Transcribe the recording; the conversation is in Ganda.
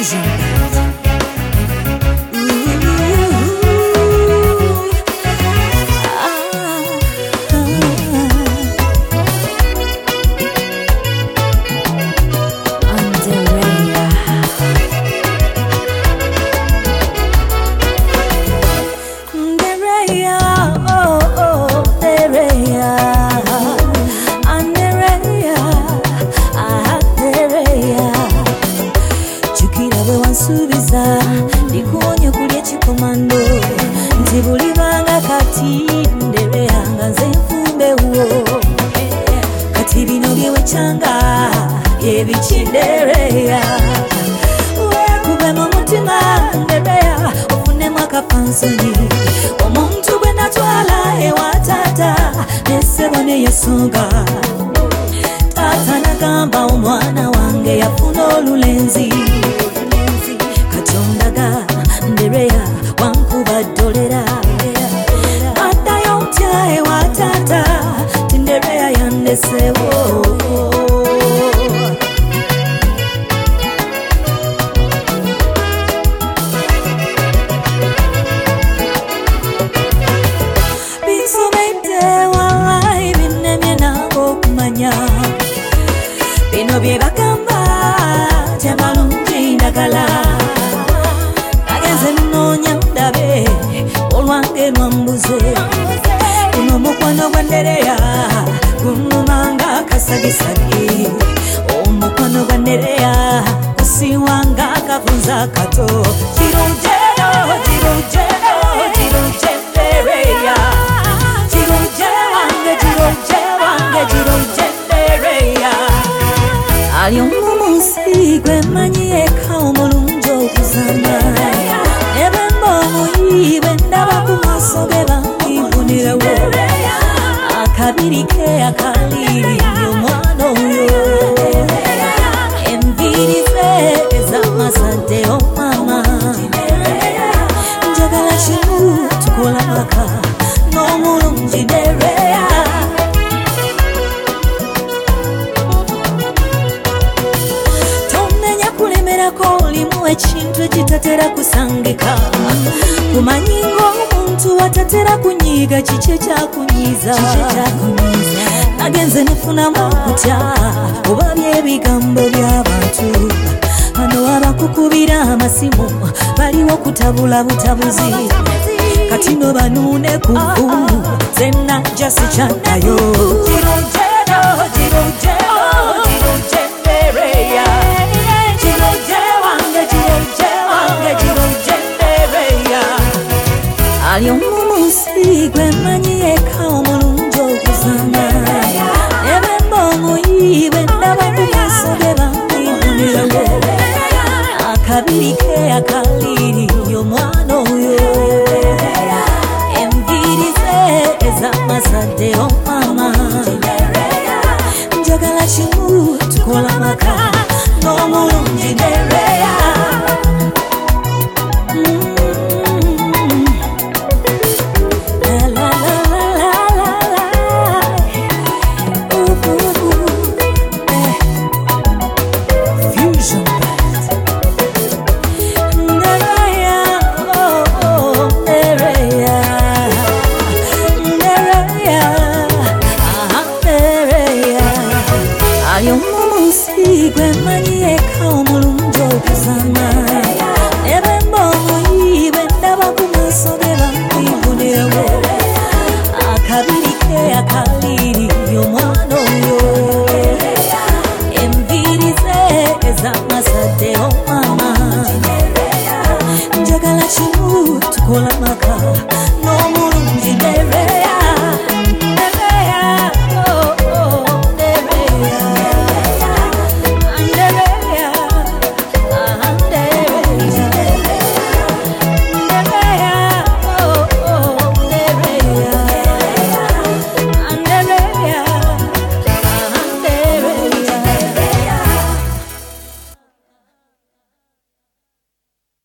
Fusion. Subiza ndikuonye kulye chikomando ntibulibanga kati ndebeyanga nze nfumbe huo kati bino byewechanga yebikindereya wekube mu mutima ndebeya ofunemu akapansoni omuntu gwe natwala ewa tata nesebo neyesunga tata nagamba omwana wange yafuna olulenzi Ndereya wankuba dolera Atayo mtyae wa tata Tindereya yandesewo Binsomete walai binemye nabo kumanya Bino bye bagamba Jamalungi ndagala Zenonya ndabe olwange lwambuze kuno mukwano gwa Ndereya gumumanga kasagisagi omukwano gwa Ndereya kusiwanga kavunza kato jirujero Ndereya jiruje wange Ndereya ali omumunsi gwe manyi eka omulungi okuzamba Akabirike akaliri omwana oyo envirize ez'amazadde omama njagala kimu tukola maka n'omulungi Ndereya tonenya kulemerako olimu ekintu ekitatera kusangika kumanyi ng'omuntu watatera kunyiga kiki ekyakunyiza nagenze nefunamu okutya oba by'ebigambo by'abantu bano abakukubira amasimu baliwo kutabula butabuzi kati no banuune ku nfumu zenna jasi kyaddayo Ndereya ali omumunsi gwe manyi eka omulungi okuzamba nebemba omuyibe ndaba ku maaso ge bamwibulirawo akabirike akaliri omwana oyo envirize ez'amazadde omama njagala kimu tukola maka n'omulungi Ndereya gwe manyi eka omulungi okuzama nebemba omuyibe ndaba ku maaso ge bamwibulirawo akabirike akaliri omwana oyo envirize ez'amazadde omama njagala kimu tukola maka